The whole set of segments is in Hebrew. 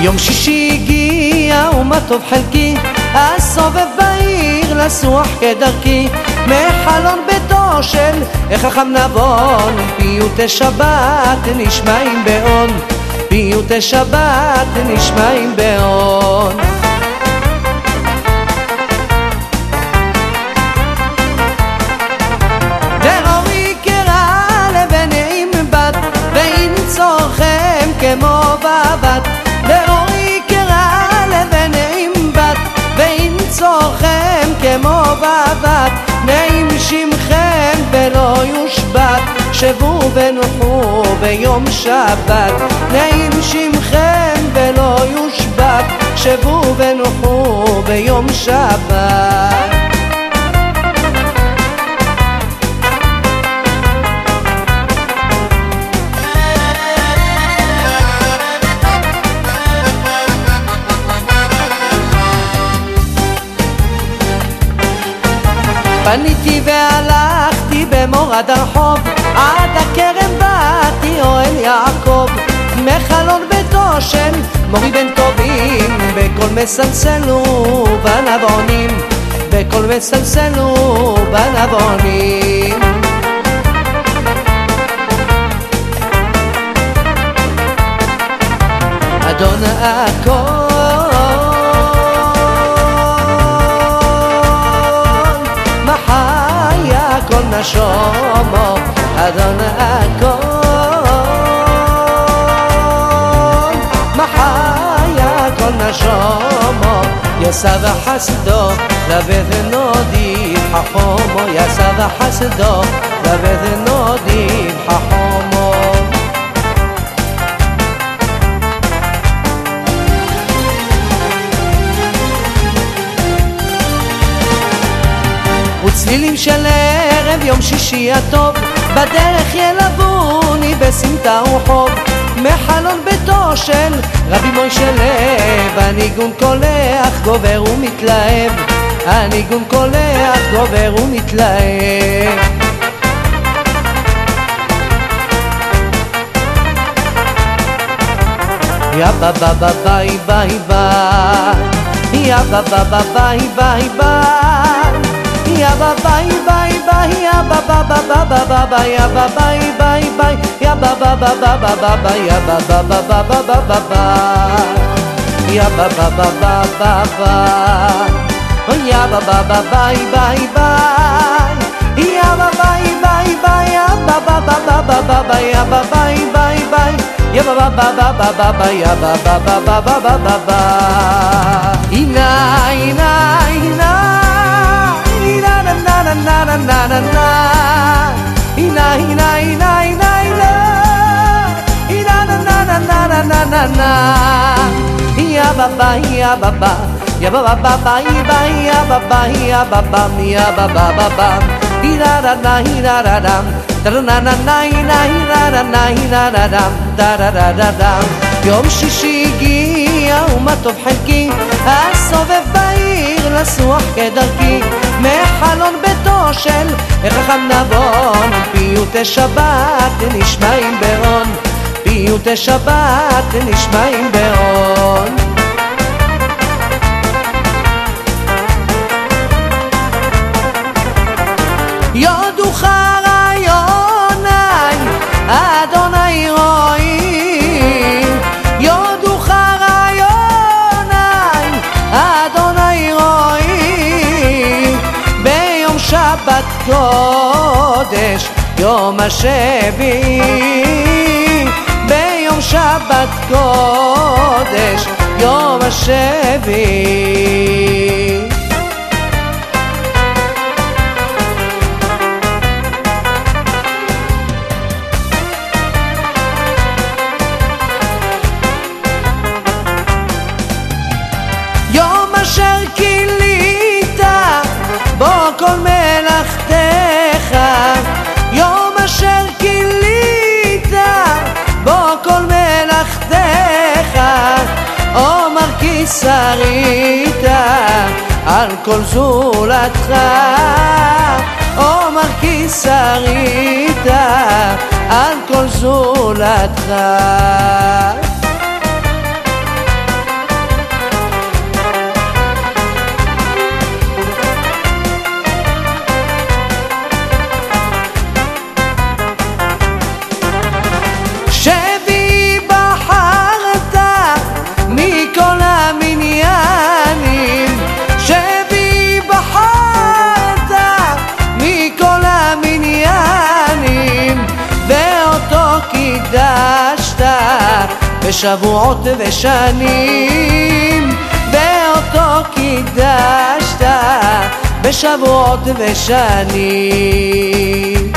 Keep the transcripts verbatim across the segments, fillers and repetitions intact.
יום שישי הגיע ומה טוב חלקי, אסובב בעיר לסוח כדרכי, מחלון ביתו של חכם נבון, פיוטי שבת נשמעים בעון, פיוטי שבת נשמעים בעון. דרורי קרא לבנים בת, ואין צורכם כמו בבת, דרורי קרא לבנים בת, ואין צורכם כמו בבת, נעים שמכם ולא יושבת, שבו ונוחו ביום שבת, נעים שמכם ולא יושבת, שבו ונוחו ביום שבת. פניתי והלכתי במורד הרחוב, עד הכרם באתי אוהל יעקב, מחלון ביתו של מורי בן טובים, בכל מסלסלו בנבונים, בכל מסלסלו בנבונים. אדון הכל נשומו, אדון הכל מחיה כל נשומו, יסע וחסדו לבית נודי חכומו, יסע וחסדו לבית נודי חכומו. וצלילים של ערב יום שישי הטוב, בדרך ילבוני בסמטה וחוב, מחלון ביתו של רבי מוישה לב, הניגון קולח גובר ומתלהב, הניגון קולח גובר ומתלהב. יא בבא ביי ביי ביי, יא בבא ביי ביי ביי, יא ביי ביי ביי, יא בבא ביי ביי ביי, יא ביי ביי ביי, יא בבא ביי ביי, יא בבא ביי ביי, יא בבא ביי ביי, יא בבא ביי ביי ביי, יא ביי ביי ביי, יא בבא ביי ביי, יא ביי ביי ביי, יא בבא ביי ביי, יא בבא ביי ביי. אינה אינה אינה na na na na na na na, ina ina ina ina ina, ina na na na na na na na na, ya baba ya baba, ya baba baba ya baba ya baba ya baba baba, ina na na ina na na, da na na na ina ina na na ina na na, da da da da da. יום שישי הגיע ומה טוב חלקי, אסובב בעיר לסוח כדרכי, מחלון ביתו של חכם נבון, פיוטי שבת נשמעים בעון, פיוטי שבת נשמעים בעון. יודוך רעיוני אדוני רואי, יודוך רעיוני אדוני רואי, ביום שבת קודש יום השביעי, ביום שבת קודש יום השביעי. אשר כילית בו כל מלאכתך, יום אשר כילית בו כל מלאכתך, עומר כי שרית על כל זולתך, עומר כי שרית על כל זולתך. בשבועות ושנים, ואותו קידשת בשבועות ושנים.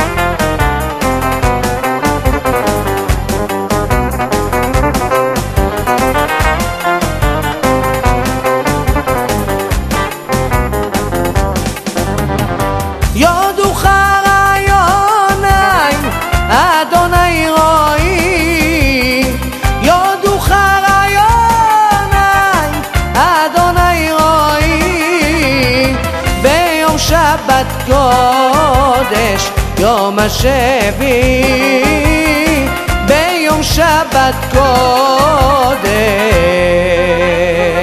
יודוך רעיוני אדוני רואי, יודוך רעיוני אדוני רואי, ביום שבת קודש יום השביעי, ביום שבת קודש